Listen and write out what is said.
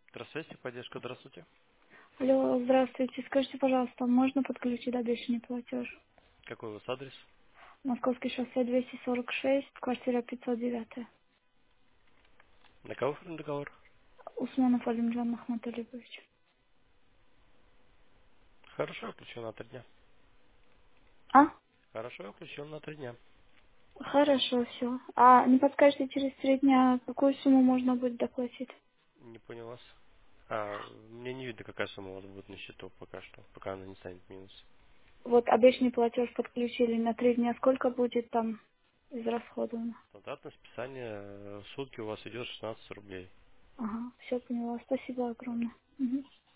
Здравствуйте, поддержка, здравствуйте. Алло, здравствуйте. Скажите, пожалуйста, можно подключить обещанный платеж? Какой у вас адрес? Московский шоссе 246, квартира 509. На кого оформлен договор? Усманов Алимджан Ахматуллиевич. Хорошо, я включил на 3 дня. А? Хорошо, я включил на 3 дня. Хорошо, все. А не подскажете через 3 дня, какую сумму можно будет доплатить? Не понял вас. Мне не видно, какая сумма у вас будет на счету пока что, пока она не станет минус. Вот обещанный платеж подключили на 3 дня. Сколько будет там израсходовано? Стандартное списание в сутки у вас идет 16 рублей. Ага, все поняла. Спасибо огромное. Мгм.